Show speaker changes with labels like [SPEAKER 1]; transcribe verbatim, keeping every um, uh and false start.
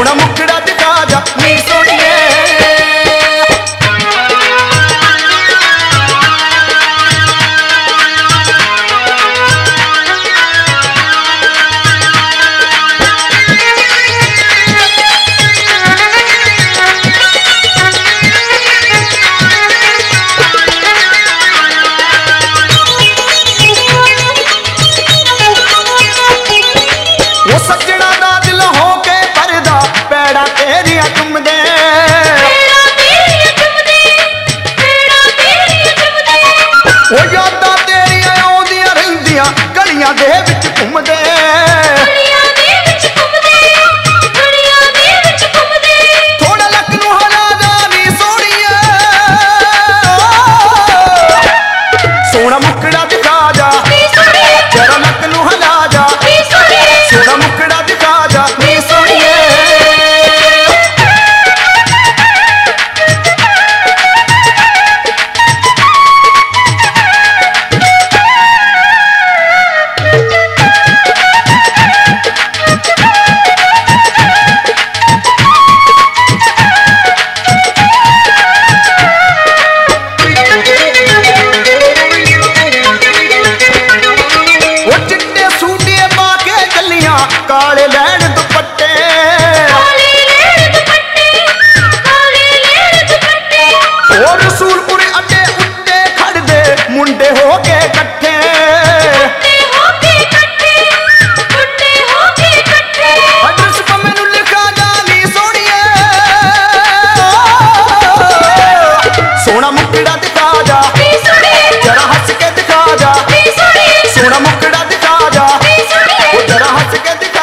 [SPEAKER 1] सोना मुखड़ा दिखा जा नी सोनिए। गलियां दे विच घुमदे गलियां दे विच घुमदे गलियां दे विच घुमदे थोड़ा लक नूं हला जा नी सोनिए। सोना मुखड़ा दिखा जा नी सोनिए जरा लक नूं हला जा नी सोनिए। सोना मुखड़ा दिखा जा नी सोनिए। काले लैन दुपट्टे काले लैन दुपट्टे काले लैन दुपट्टे और रसूलपुर अड्डे उत्ते खड़ दे मुंडे हो के कट्ठे मुंडे हो के कट्ठे मुंडे हो के कट्ठे। एड्रेस पे मैनू लिखा जा नी सोनिए। सोना मुखड़ा दिखा जा नी सोनिए जरा हंस के दिखा जा नी सोनिए। सोना मुखड़ा दिखा जा नी सोनिए जरा हंस के दिखा